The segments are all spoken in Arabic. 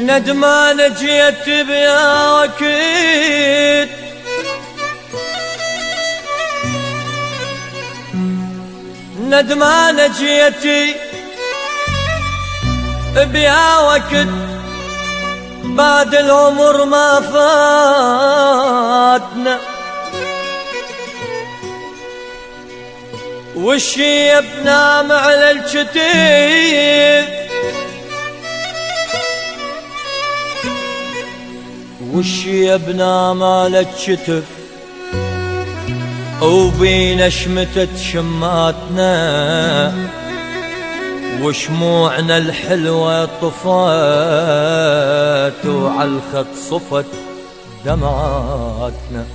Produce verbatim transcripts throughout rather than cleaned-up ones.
ندمان جيت بيا وقت ندمان جيتي بيا وقت بعد العمر ما فاتنا والشيب نام على الكتف والشيب نام على الكتف وبينا شمتت شماتنا وشموعنا الحلوة طفت وعالخط صفت دمعاتنا.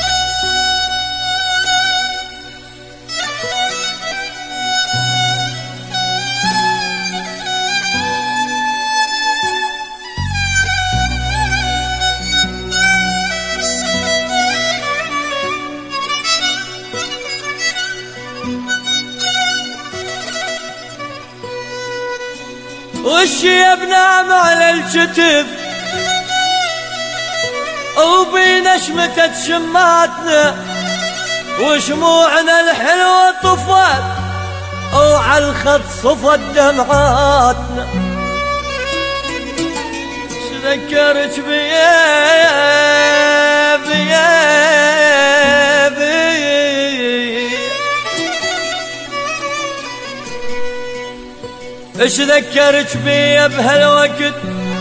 والشيب نام على الكتف وبينا شمتت شماتنا وشموعنا الحلوة طفت وعالخط صفت دمعاتنا. شذكرت بيا بيا بيا اش ذكرت بيا بهالوقت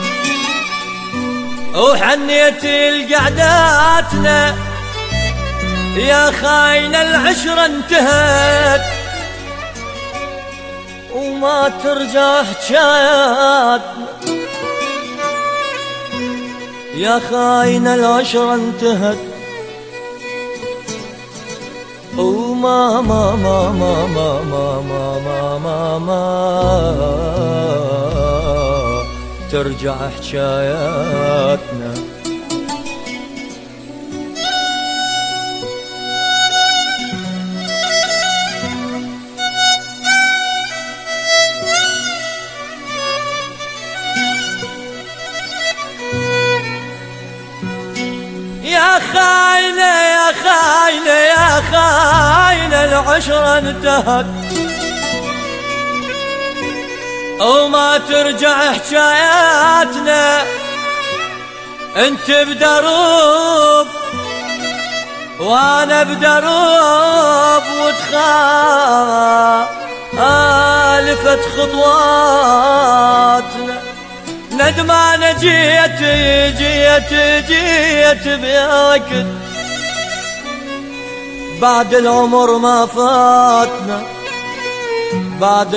وحنيت لقعداتنا يا خاين العشرة انتهت وما ترجع حجاياتنا يا خاين العشرة انتهت وما ما ما ما ما ما ما ما ما ما ترجع حكاياتنا. يا خاينة يا خاينة يا خاينة العشرة انتهت وما ترجع حكاياتنا. انت بدروب وانا بدروب وتخالفت خطواتنا. ندمان جيت جيت جيت بياك بعد العمر ما فاتنا بعد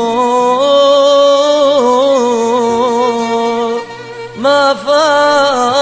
العمر ما فاتنا.